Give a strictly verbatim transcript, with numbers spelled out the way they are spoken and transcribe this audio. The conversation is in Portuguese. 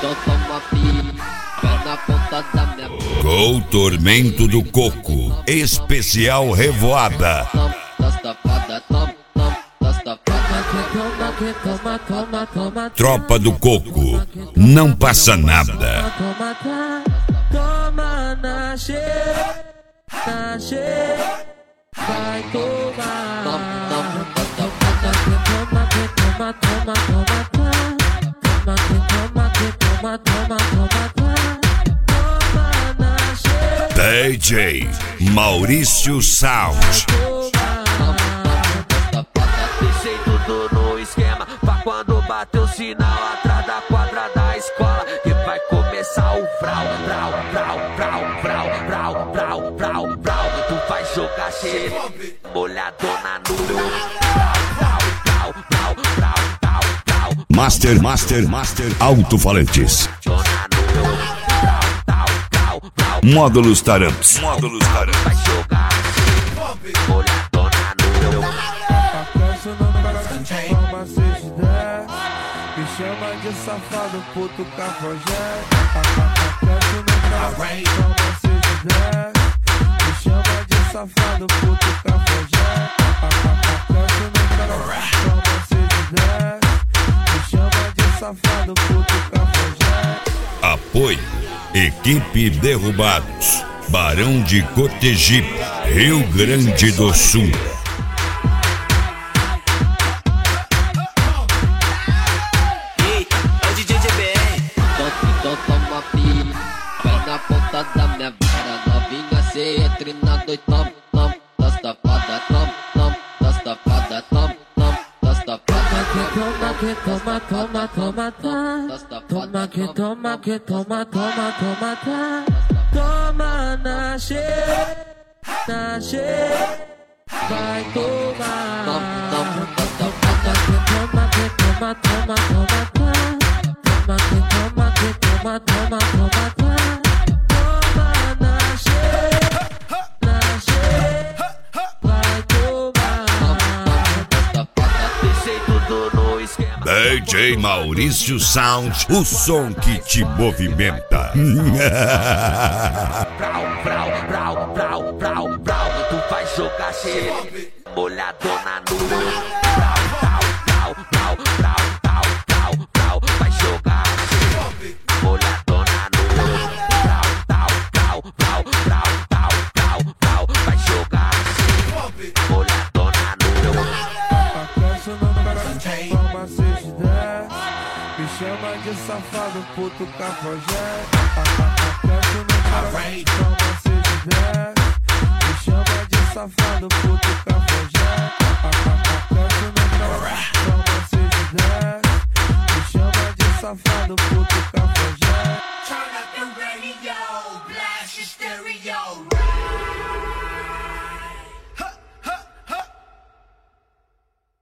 Com Tormento do Coco, especial Revoada. Tropa do Coco, não passa nada. Toma na xereca, na xereca, vai tomar. Toma, toma, toma, toma, toma, toma, toma, toma, toma, toma na xereca. D J Maurício Sound. Deixei tudo no esquema pra quando bater o sinal atrás da quadra da escola, que vai começar o frau, frau, frau, frau, frau, frau, frau, frau, frau. Tu vai jogar xereca molhadona no meu frau, frau, frau, frau, frau, frau. Master, Master, Master Alto-Falantes. Módulos Taramps. Módulos Taramps. Vai jogar molhadona no meu. Me chama de safado, puto cafajé. Me chama de safado, puto cafajé. Me chama de safado, puto cafajé. Apoio Equipe Derrubados, Barão de Cotegipe, Rio Grande do Sul. Na ponta da minha vara, novinha, cê entre na dois, tom, tom, das tapadas, tom, tom, das tapadas, tom, tom, das tapadas. Toma que toma, toma, toma, tá. Toma que toma, que toma, toma, toma, tá. Toma na xereca, na xereca, vai tomar. Toma que toma, toma, toma, tá. Toma que toma, que toma, toma, toma, tá. D J Maurício Sound, o som que te movimenta. Brau, brau, brau, brau, brau, brau. Tu vai jogar xereca molhadona no meu. Brau, brau, brau, brau, brau, brau, brau, brau. Vai jogar xereca molhadona no meu. Brau, brau, brau, brau, brau, brau, brau, brau. Vai jogar xereca molhadona no meu. Me chama de safado, puto cafajé. Me chama de safado, puto cafajé. Me chama de safado, puto cafajé.